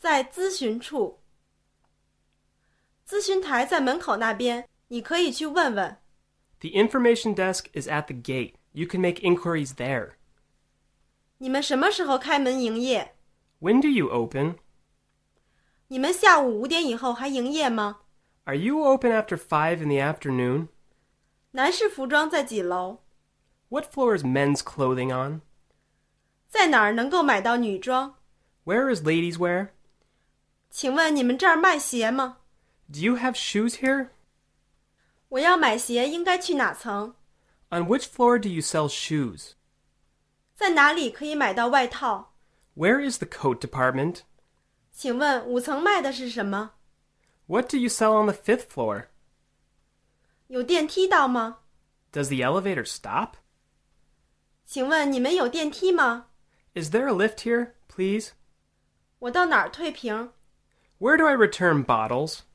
在咨询处。咨询台在门口那边，你可以去问问。 The information desk is at the gate. You can make inquiries there. 你们什么时候开门营业？ When do you open? 你们下午5点以后还营业吗？ Are you open after 5 in the afternoon? 男士服装在几楼？ What floor is men's clothing on? 在哪儿能够买到女装？ Where is ladies' wear? 请问你们这儿卖鞋吗？ Do you have shoes here? 我要买鞋，应该去哪层？ On which floor do you sell shoes? 在哪里可以买到外套？ Where is the coat department? 请问5层卖的是什么？ What do you sell on the 5th floor? 有电梯到吗？ Does the elevator stop? 请问你们有电梯吗？ Is there a lift here, please? 我到哪儿退瓶？ Where do I return bottles?